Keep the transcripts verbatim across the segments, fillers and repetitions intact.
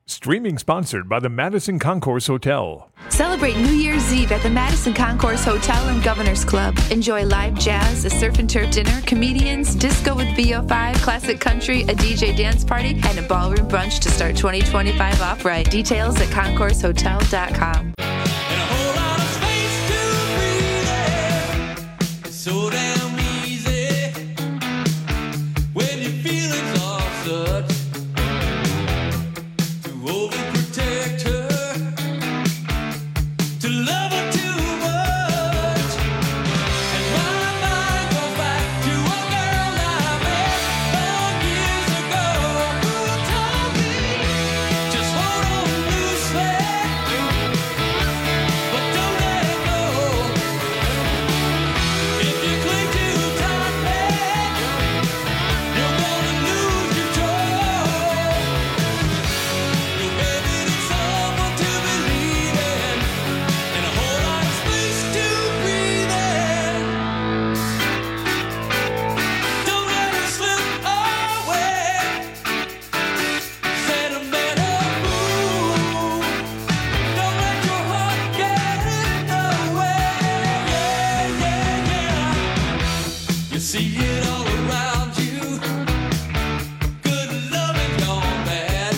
Streaming sponsored by the Madison Concourse Hotel. Celebrate New Year's Eve at the Madison Concourse Hotel and Governor's Club. Enjoy live jazz, a surf and turf dinner, comedians, disco with V O five, classic country, a D J dance party, and a ballroom brunch to start twenty twenty-five off right. Details at concourse hotel dot com. So damn easy when you feel exhausted to overprotect her, to love her too much. And my mind goes back to a girl I met long years ago who told me just hold on loosely, but don't let it go. If you cling too tightly, you're gonna lose control. Your baby needs someone to believe in, and a whole lot of space to breathe in. Don't let it slip away. Sentimental move. Don't let your heart get in the way. Yeah, yeah, yeah. You see it all around you. Good loving gone bad.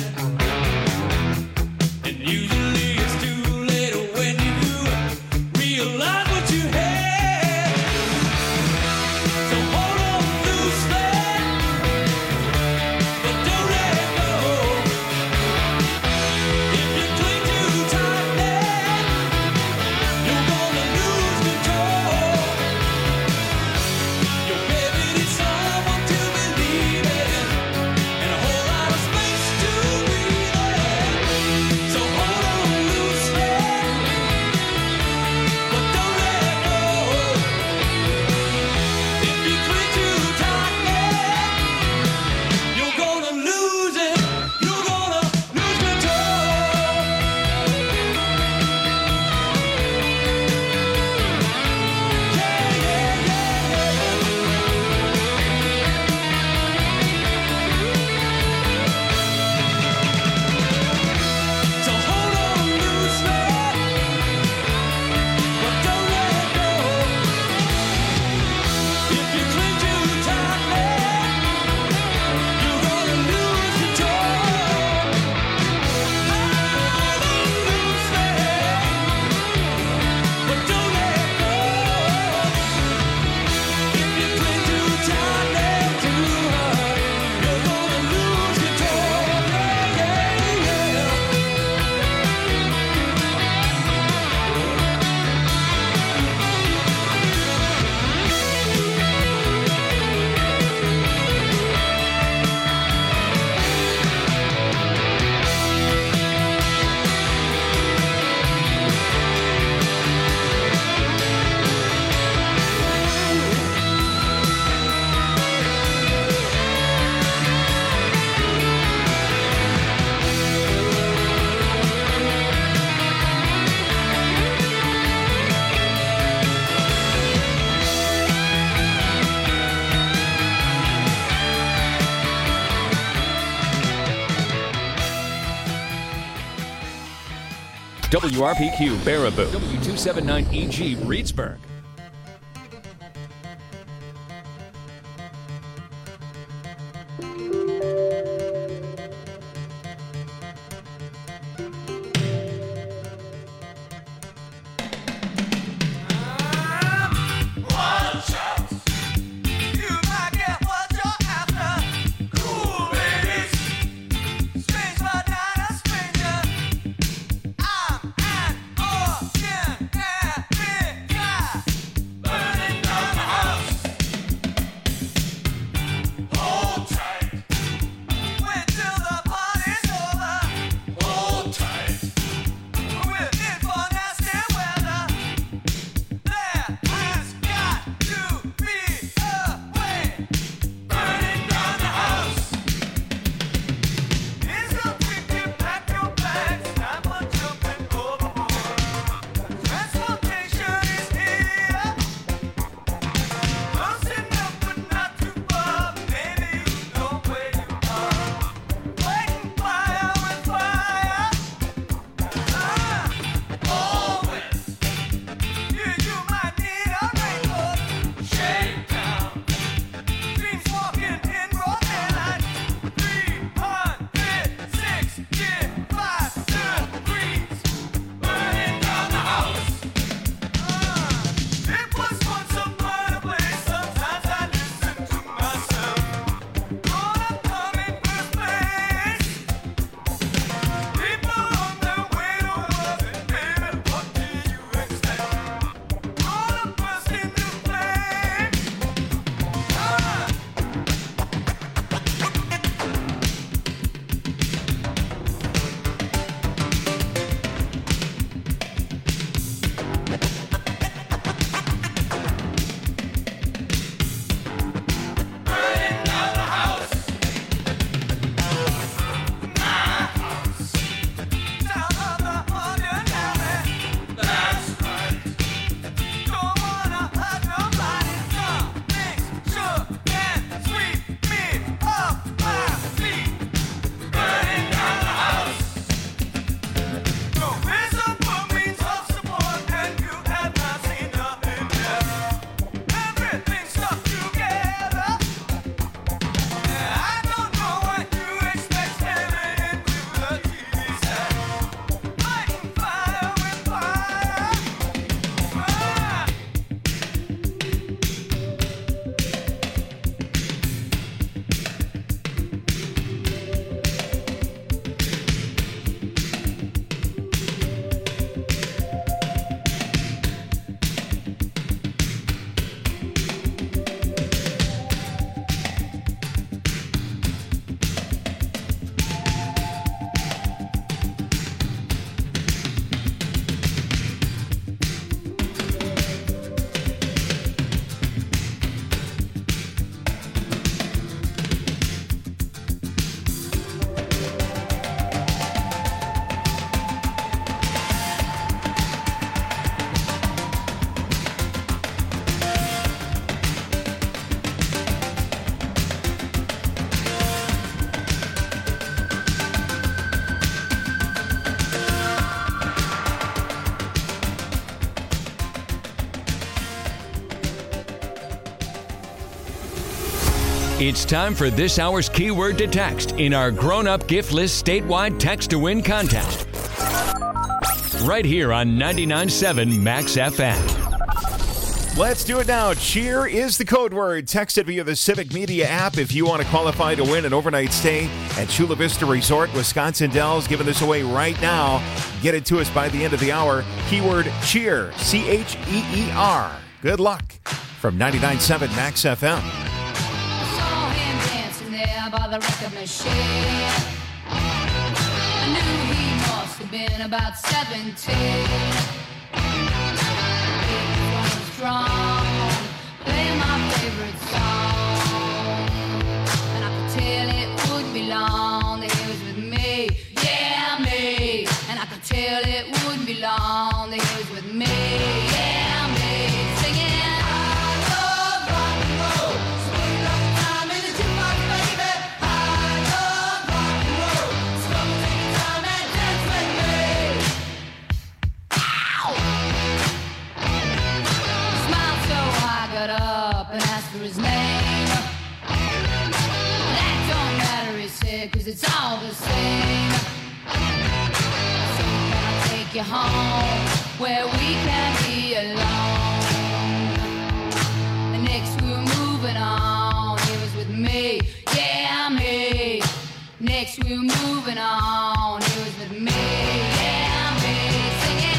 And usually it's too late when you realize what you had. So hold on loosely, but don't let it go. If you cling too tightly, you're gonna lose control. Your baby needs someone to believe in, and a whole lot of space to breathe in. So hold on loosely, but don't let it go. If you cling too tightly, you're gonna lose it. You're gonna lose control. Yeah, yeah, yeah, So hold on loosely, but don't let it go. If you cling too tightly, you're gonna lose control. Hold on loosely, but don't let it go. If you cling too tightly to her, you're gonna lose control. Yeah, yeah, yeah. W R P Q Baraboo, W two seventy-nine E G Reedsburg. You might get what you're after. Cool ladies, strange but not a stranger. I'm an ordinary guy. It's time for this hour's keyword to text in our grown-up gift list statewide text to win contest. Right here on ninety-nine point seven Max F M. Let's do it now. Cheer is the code word. Text it via the Civic Media app if you want to qualify to win an overnight stay at Chula Vista Resort, Wisconsin Dells. Giving this away right now. Get it to us by the end of the hour. Keyword cheer, C H E E R. Good luck from ninety-nine point seven Max F M. I saw him dancing there by the record machine. I knew he must have been about seventeen. He was strong, playing my favorite song, and I could tell it wouldn't be long that he was with me, yeah me. And I could tell it wouldn't be long that he was with me, yeah me. Singing. His name. That don't matter, he said, cause it's all the same. So can I take you home where we can be alone? And next we were moving on, he was with me, yeah me. Next we were moving on, he was with me, yeah me. Singing.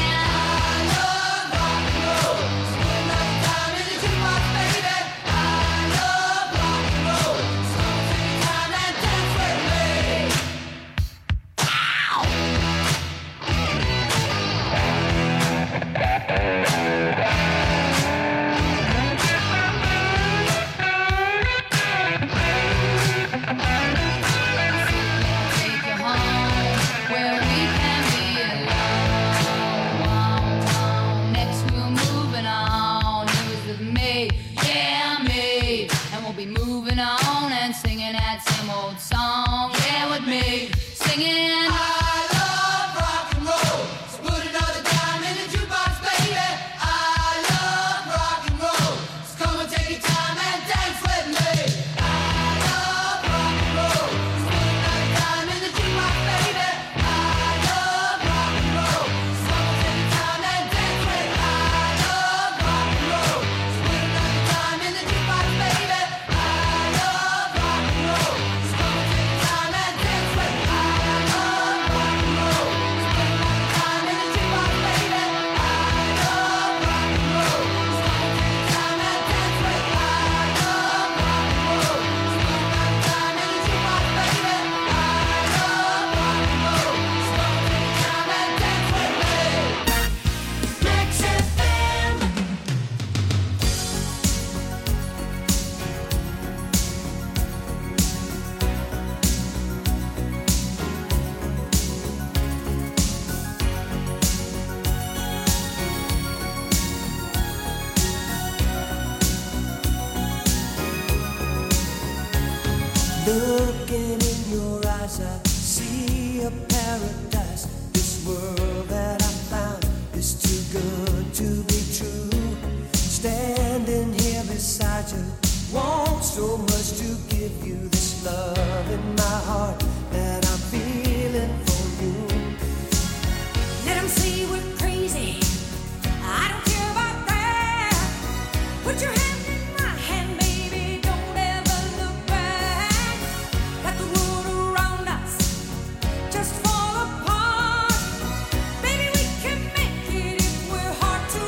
Looking in your eyes, I see a paradise. This world that I found is too good to be true. Standing here beside you, want so much to give you this love in my heart that I'm feeling for you. Let them say we're crazy. I don't care about that. Put your hand in my hand, baby. Don't ever look back. Let the world around us just fall apart. Baby, we can make it if we're heart to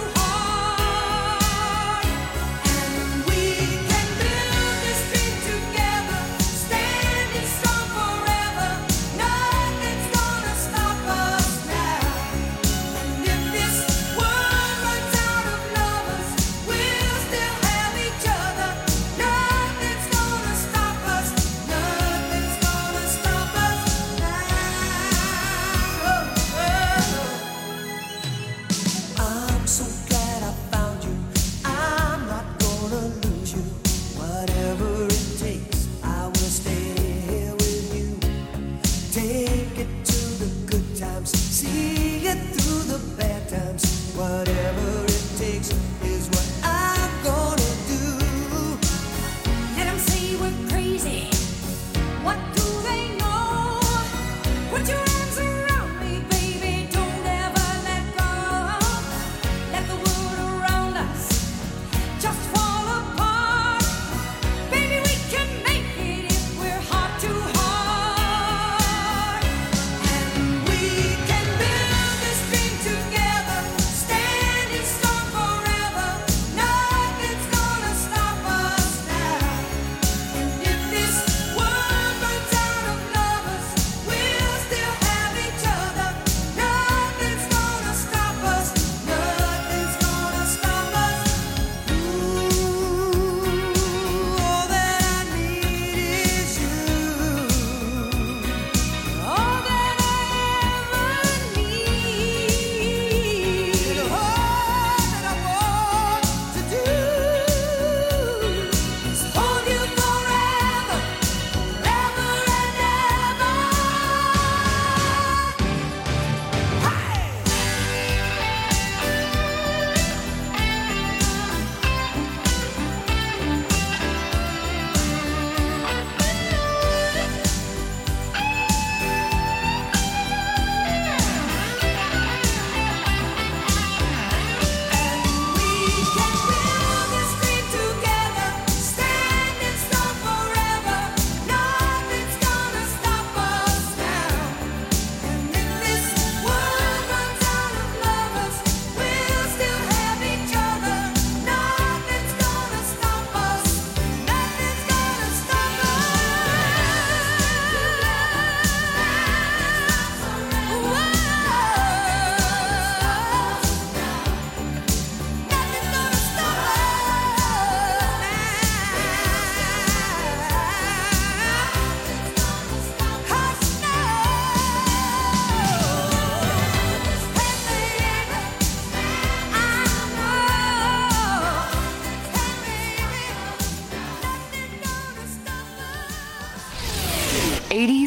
heart. And we can build this dream together, standing strong forever.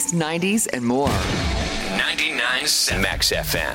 eighties, nineties, and more. ninety-nine point seven Max F M.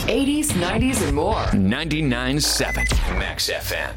eighties, nineties, and more. ninety-nine point seven Max F M.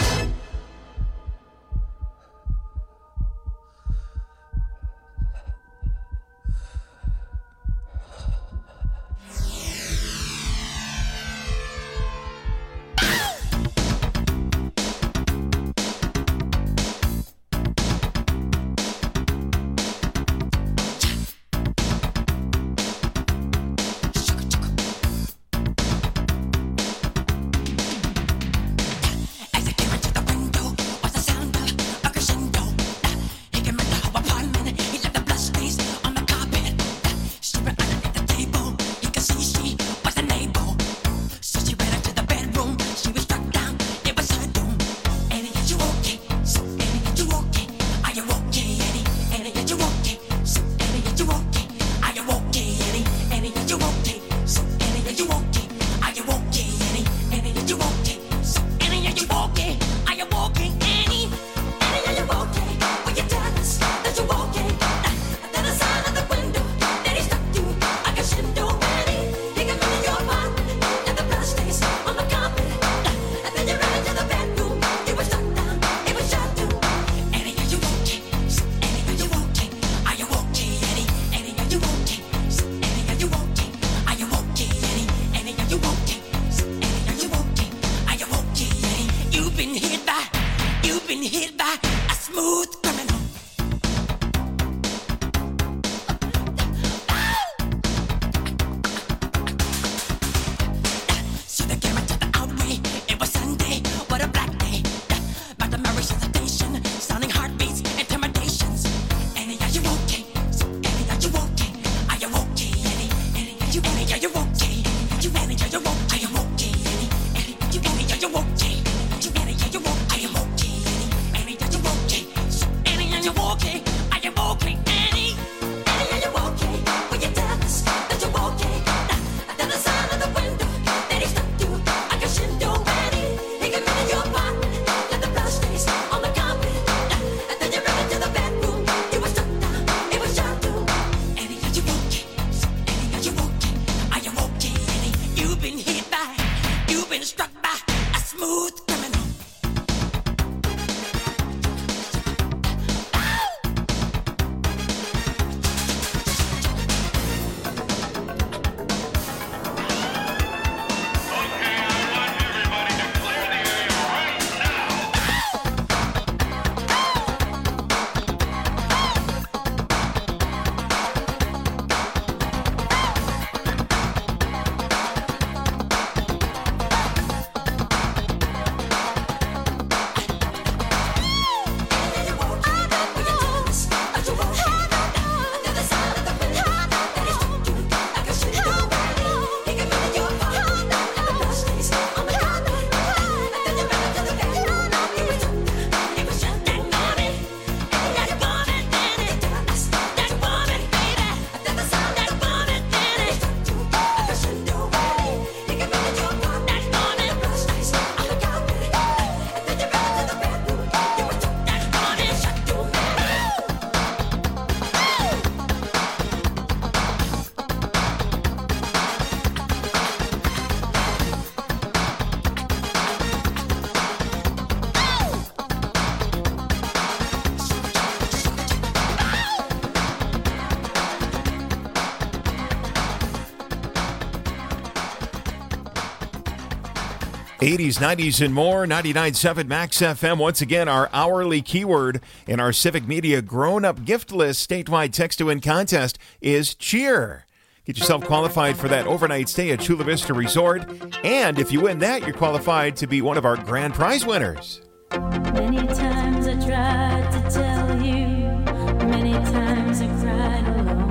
eighties, nineties, and more. ninety-nine point seven Max F M. Once again, our hourly keyword in our Civic Media grown-up gift list statewide text-to-win contest is cheer. Get yourself qualified for that overnight stay at Chula Vista Resort. And if you win that, you're qualified to be one of our grand prize winners. Many times I tried to tell you, many times I cried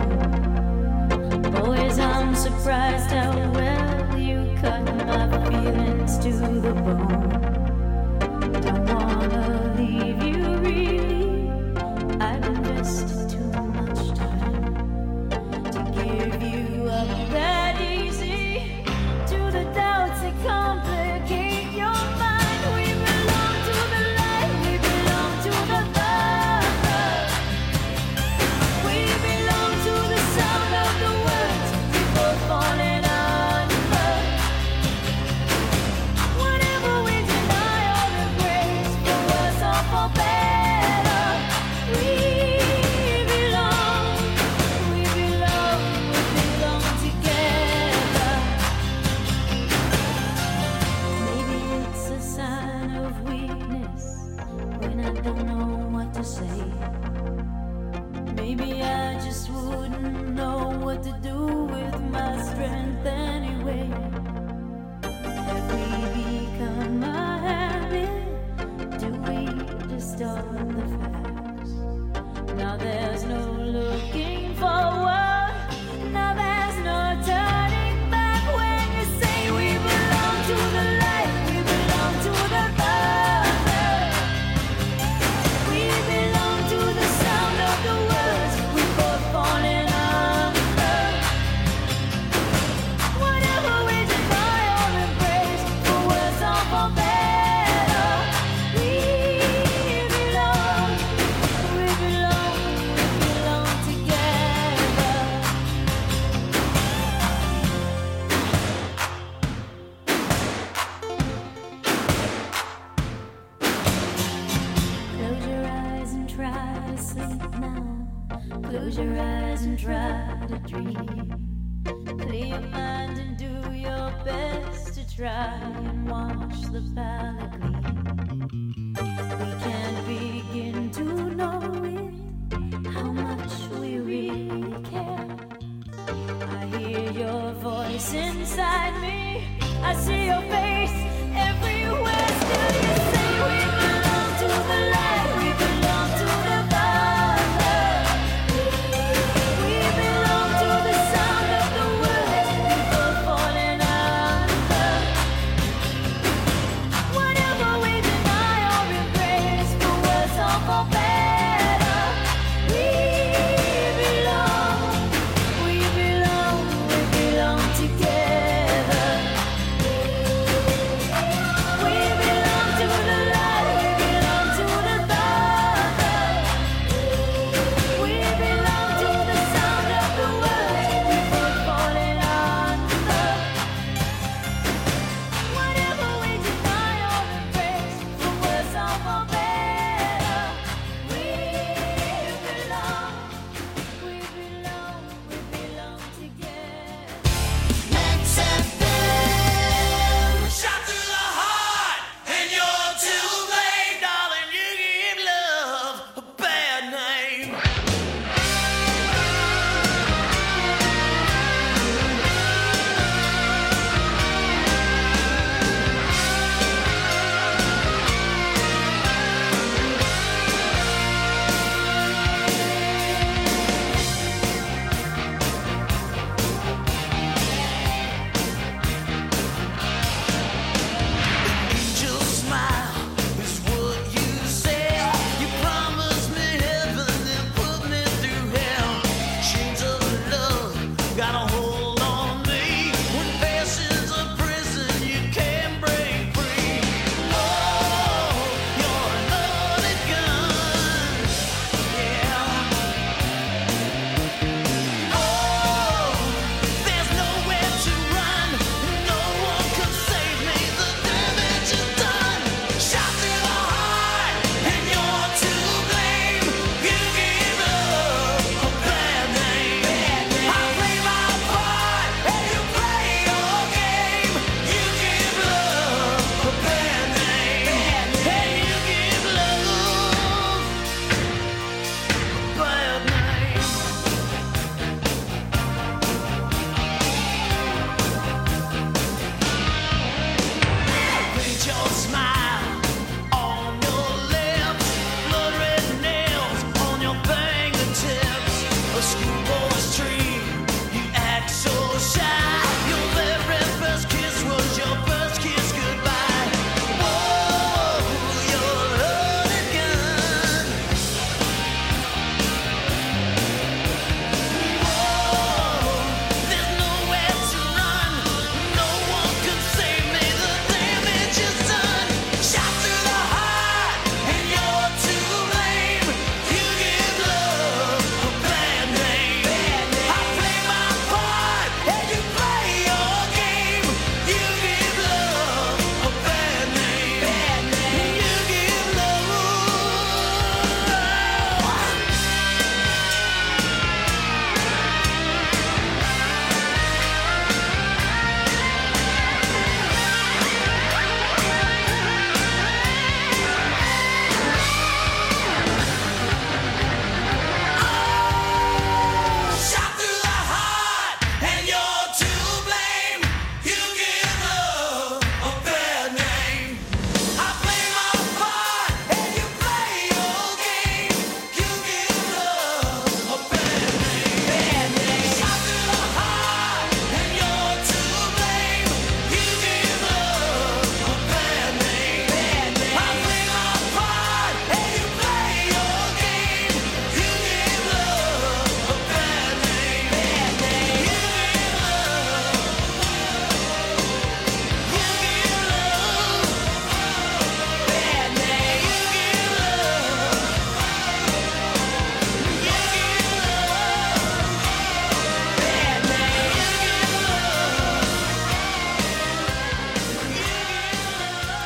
alone. Always I'm surprised how well you cut my feelings to the bone. Don't wanna leave you really, I've invested too much time to give you up that easy to the doubts that complicate your mind. We belong to the light, we belong to the love. We belong to the sound of the words before falling out. your mind and do your best to try and watch the palette gleam. We can't begin to know it, how much we really care. I hear your voice inside me, I see your face everywhere. Still you say we belong to the light, we belong to the Father. We belong to the sound of the words before falling under. Whatever we deny or embrace, for worse or for better, we belong, we belong, we belong together. We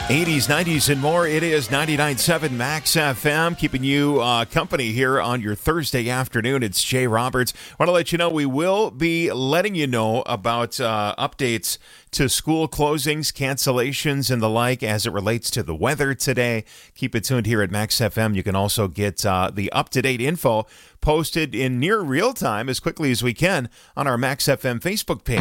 eighties, nineties, and more. It is ninety-nine point seven Max F M, keeping you uh, company here on your Thursday afternoon. It's Jay Roberts. I want to let you know we will be letting you know about uh, updates to school closings, cancellations, and the like as it relates to the weather today. Keep it tuned here at Max F M. You can also get uh, the up-to-date info posted in near real time as quickly as we can on our Max F M Facebook page.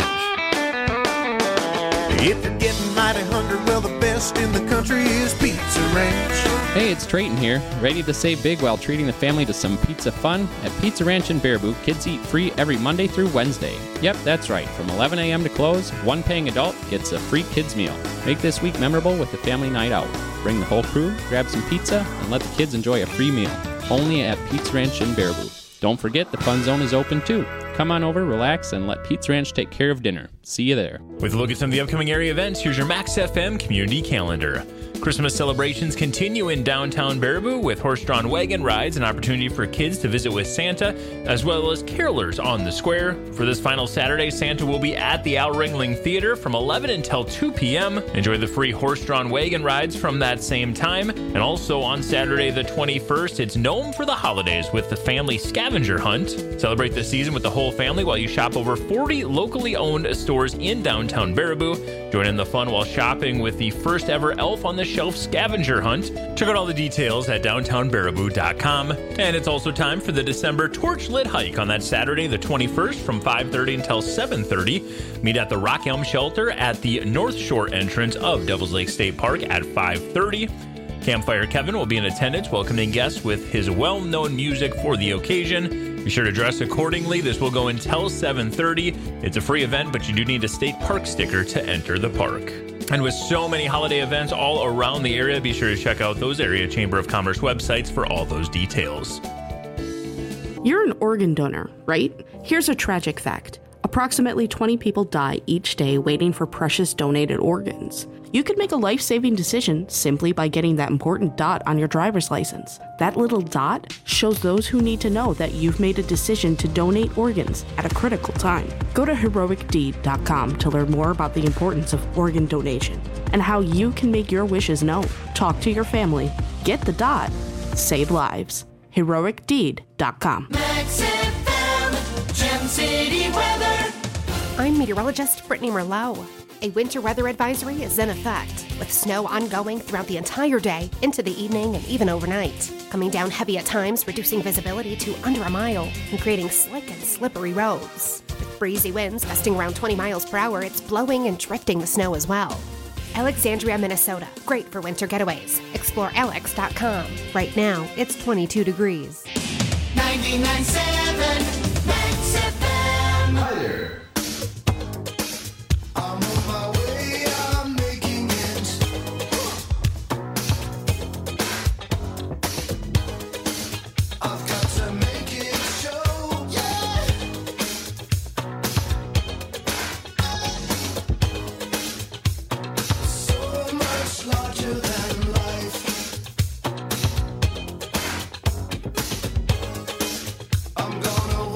If you're getting mighty hungry, well, the best in the country is Pizza Ranch. Hey, it's Trayton here, ready to save big while treating the family to some pizza fun. At Pizza Ranch in Baraboo, kids eat free every Monday through Wednesday. Yep, that's right. From eleven a.m. to close, one paying adult gets a free kids meal. Make this week memorable with a family night out. Bring the whole crew, grab some pizza, and let the kids enjoy a free meal. Only at Pizza Ranch in Baraboo. Don't forget the fun zone is open too. Come on over, relax, and let Pizza Ranch take care of dinner. See you there. With a look at some of the upcoming area events, here's your Max F M community calendar. Christmas celebrations continue in downtown Baraboo with horse-drawn wagon rides, an opportunity for kids to visit with Santa, as well as carolers on the square. For this final Saturday, Santa will be at the Al Ringling Theater from eleven until two p.m. Enjoy the free horse-drawn wagon rides from that same time. And also on Saturday the twenty-first, it's Gnome for the Holidays with the family scavenger hunt. Celebrate the season with the whole family while you shop over forty locally owned stores in downtown Baraboo. Join in the fun while shopping with the first ever Elf on the Shelf scavenger hunt. Check out all the details at downtown baraboo dot com. And it's also time for the December Torch Lit Hike on that Saturday the twenty-first from five thirty until seven thirty. Meet at the Rock Elm Shelter at the North Shore entrance of Devil's Lake State Park at five thirty. Campfire Kevin will be in attendance, welcoming guests with his well-known music for the occasion. Be sure to dress accordingly. This will go until seven thirty. It's a free event, but you do need a state park sticker to enter the park. And with so many holiday events all around the area, be sure to check out those area Chamber of Commerce websites for all those details. You're an organ donor, right? Here's a tragic fact. Approximately twenty people die each day waiting for precious donated organs. You could make a life-saving decision simply by getting that important dot on your driver's license. That little dot shows those who need to know that you've made a decision to donate organs at a critical time. Go to heroic deed dot com to learn more about the importance of organ donation and how you can make your wishes known. Talk to your family, get the dot, save lives. heroic deed dot com. Max F M, Gem City weather. I'm meteorologist Brittany Merlot. A winter weather advisory is in effect, with snow ongoing throughout the entire day, into the evening, and even overnight. Coming down heavy at times, reducing visibility to under a mile, and creating slick and slippery roads. With breezy winds gusting around twenty miles per hour, it's blowing and drifting the snow as well. Alexandria, Minnesota. Great for winter getaways. Explore alex dot com. Right now, it's twenty-two degrees. ninety-nine point seven Max F M. Hi there. I'm on my way, I'm making it. I've got to make it show, yeah. So much larger than life. I'm gonna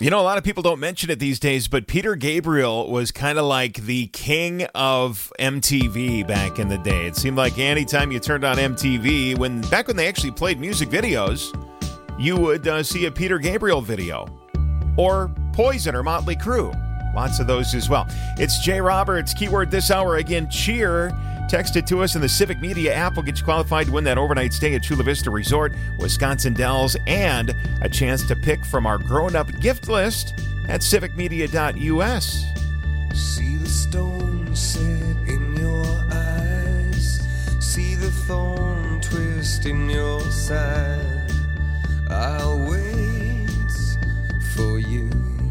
You know, a lot of people don't mention it these days, but Peter Gabriel was kind of like the king of M T V back in the day. It seemed like anytime you turned on M T V, when back when they actually played music videos, you would uh, see a Peter Gabriel video. Or Poison or Motley Crue. Lots of those as well. It's Jay Roberts. Keyword this hour again, cheer. Text it to us in the Civic Media app. We'll get you qualified to win that overnight stay at Chula Vista Resort, Wisconsin Dells, and a chance to pick from our grown-up gift list at civic media dot u s. See the stone set in your eyes. See the thorn twist in your side. I'll wait for you.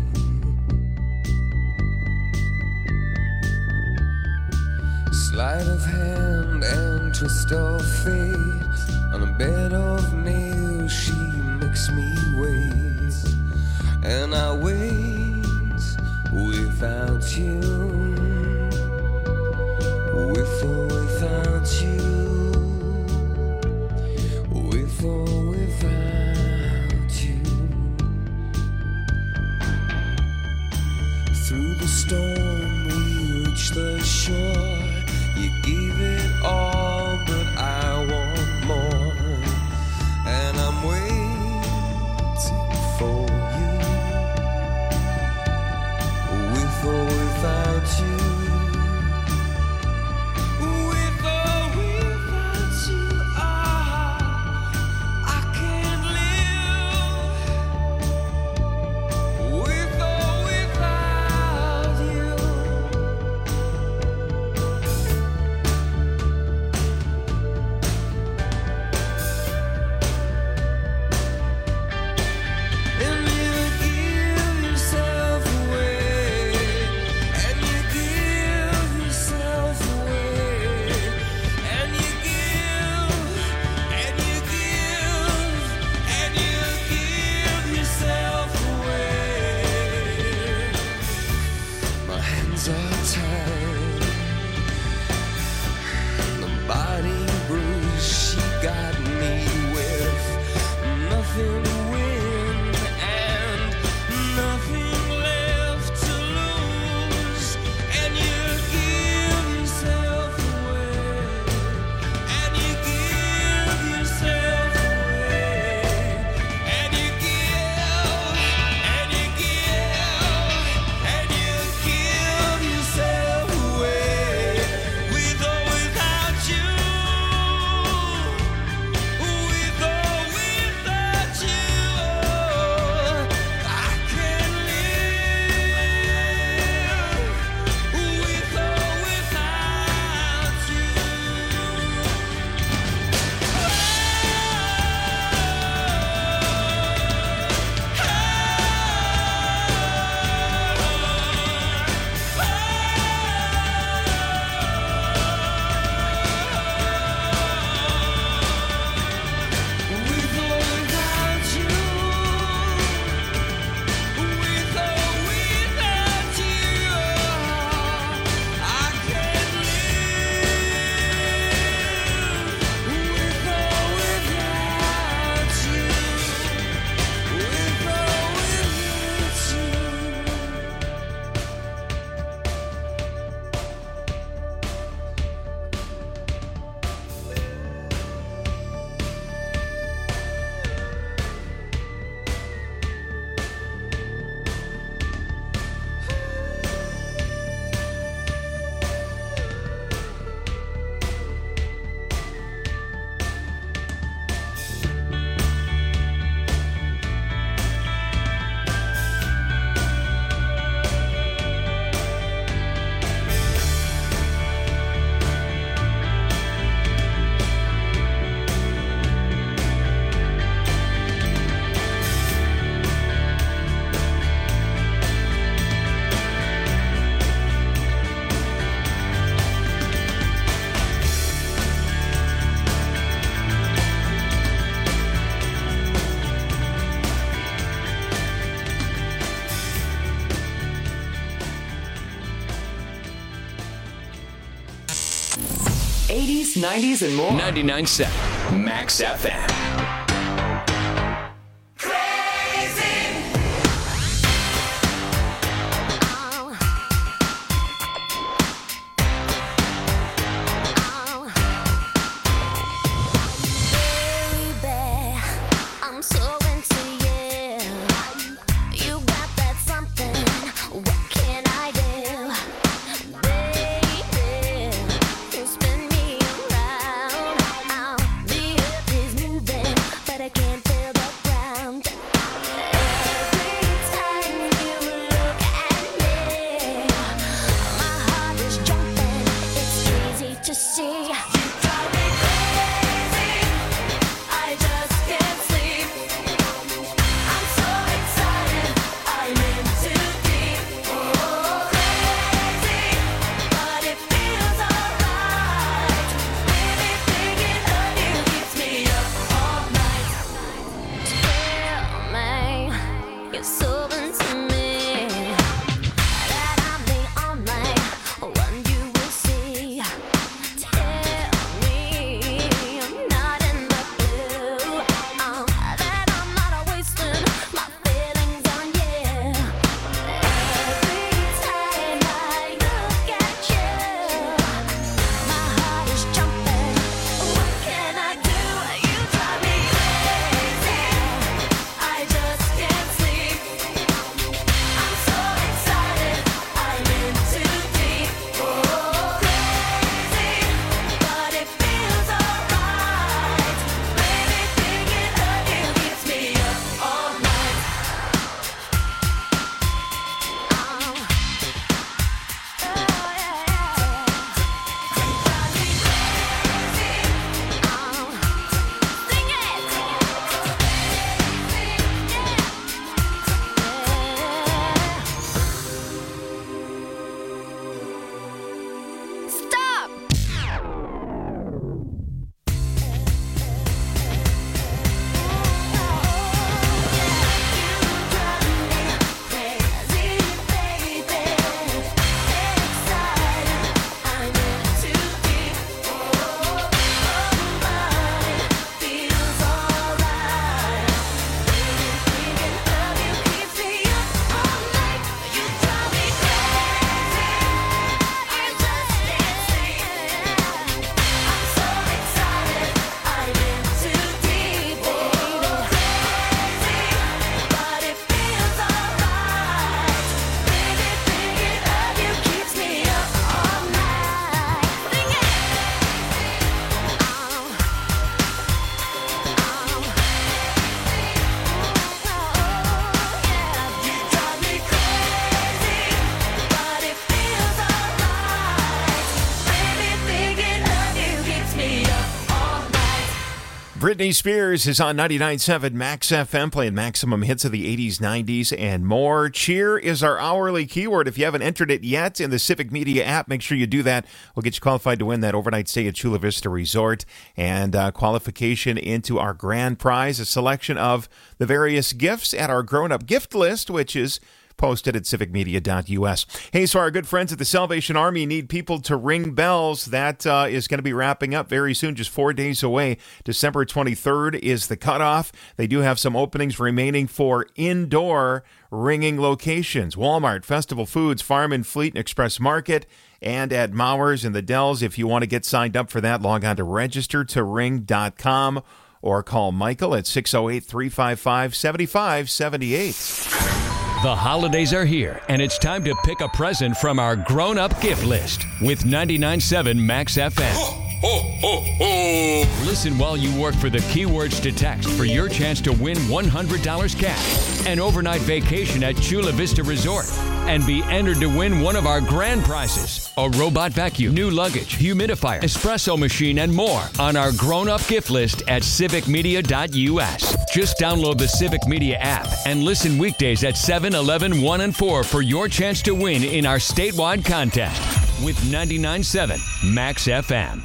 Sleight of hand and twist of fate. On a bed of nails she makes me wait. And I wait without you. With or without you. With or without you. Through the storm we reach the shore. You gave it all, but I want more. And I'm waiting for you. With or without you. With or without you. Ah, I can't live. With or without you. And you give yourself away. And you give yourself away. And you give. And you give. And you give yourself away. My hands are tied. The body bruised. She got me with nothing to win and nothing left to lose. And you give yourself away. And you give yourself away. And you give. And you give. And you give yourself away. With or without you. With or without you. I can't live. With or without With or without you. With or without you. I can't live. With or without you. With eighties, nineties, and more. ninety-nine point seven Max F M. Britney Spears is on ninety-nine point seven Max F M, playing maximum hits of the eighties, nineties, and more. Cheer is our hourly keyword. If you haven't entered it yet in the Civic Media app, make sure you do that. We'll get you qualified to win that overnight stay at Chula Vista Resort and uh, qualification into our grand prize, a selection of the various gifts at our grown-up gift list, which is posted at civic media dot u s. Hey, so our good friends at the Salvation Army need people to ring bells. That uh, is going to be wrapping up very soon, just four days away. December twenty-third is the cutoff. They do have some openings remaining for indoor ringing locations. Walmart, Festival Foods, Farm and Fleet, and Express Market, and at Mowers and the Dells. If you want to get signed up for that, log on to register to ring dot com or call Michael at six oh eight, three five five, seven five seven eight. The holidays are here, and it's time to pick a present from our grown-up gift list with ninety-nine point seven Max F M. Ho, ho, ho. Listen while you work for the keywords to text for your chance to win one hundred dollars cash, an overnight vacation at Chula Vista Resort, and be entered to win one of our grand prizes, a robot vacuum, new luggage, humidifier, espresso machine, and more on our grown-up gift list at civic media dot u s. Just download the Civic Media app and listen weekdays at seven, eleven, one, and four for your chance to win in our statewide contest with ninety-nine point seven Max F M.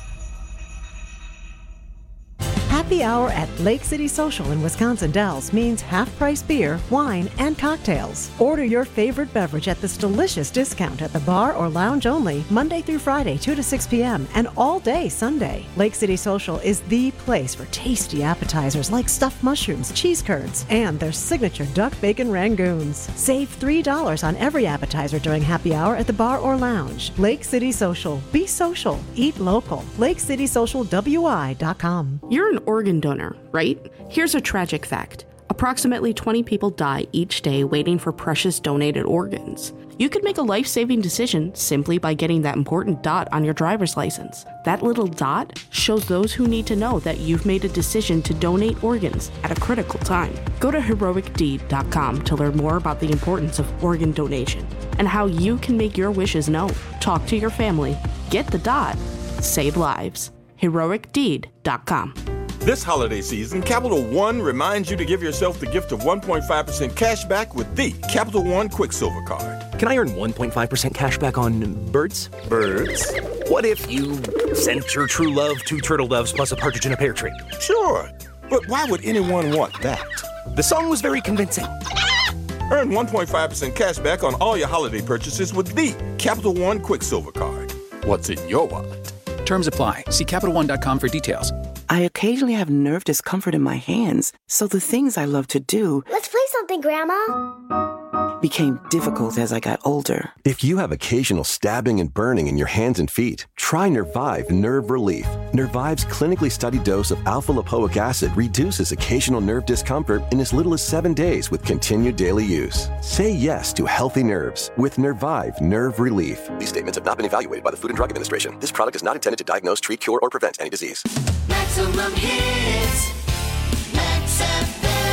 Happy hour at Lake City Social in Wisconsin Dells means half-price beer, wine, and cocktails. Order your favorite beverage at this delicious discount at the bar or lounge only, Monday through Friday, two to six p.m., and all day Sunday. Lake City Social is the place for tasty appetizers like stuffed mushrooms, cheese curds, and their signature duck bacon rangoons. Save three dollars on every appetizer during happy hour at the bar or lounge. Lake City Social. Be social. Eat local. lake city social w i dot com. You're an organ donor, right? Here's a tragic fact. Approximately twenty people die each day waiting for precious donated organs. You could make a life-saving decision simply by getting that important dot on your driver's license. That little dot shows those who need to know that you've made a decision to donate organs at a critical time. Go to heroic deed dot com to learn more about the importance of organ donation and how you can make your wishes known. Talk to your family. Get the dot. Save lives. heroic deed dot com. This holiday season, Capital One reminds you to give yourself the gift of one point five percent cash back with the Capital One Quicksilver Card. Can I earn one point five percent cash back on birds? Birds? What if you sent your true love two turtle doves plus a partridge in a pear tree? Sure, but why would anyone want that? The song was very convincing. Earn one point five percent cash back on all your holiday purchases with the Capital One Quicksilver Card. What's in your wallet? Terms apply. See Capital One dot com for details. I occasionally have nerve discomfort in my hands, so the things I love to do... Let's play something, Grandma. ...became difficult as I got older. If you have occasional stabbing and burning in your hands and feet, try Nervive Nerve Relief. Nervive's clinically studied dose of alpha-lipoic acid reduces occasional nerve discomfort in as little as seven days with continued daily use. Say yes to healthy nerves with Nervive Nerve Relief. These statements have not been evaluated by the Food and Drug Administration. This product is not intended to diagnose, treat, cure, or prevent any disease. Maximum hits. Max F M.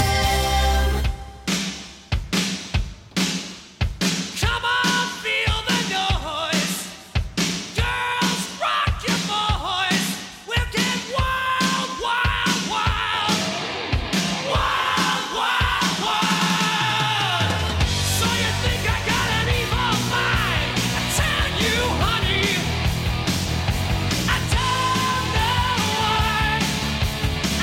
Come on, feel the noise. Girls, rock your boys. We'll get wild, wild, wild. Wild, wild, wild. So you think I got an evil mind? I tell you, honey, I don't know why.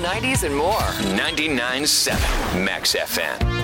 nineties and more. ninety-nine point seven Max F M.